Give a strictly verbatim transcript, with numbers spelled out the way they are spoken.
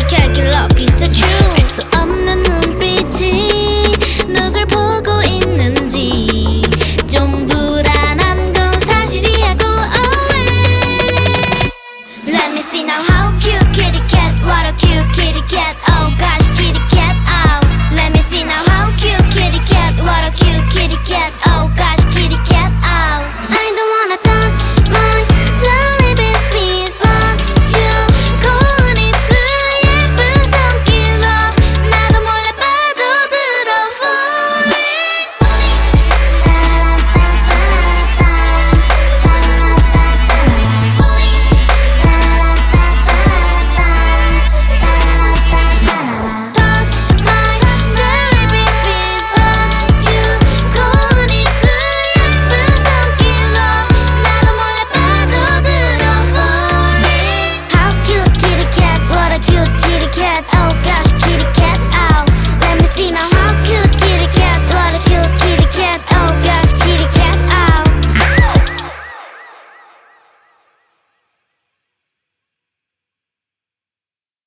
kitty cat get love is the truth 알 수 없는 눈빛이 누굴 보고 있는지 좀 불안한 건 사실이야고 oh yeah. Let me see now how cute kitty cat what a cute kitty cat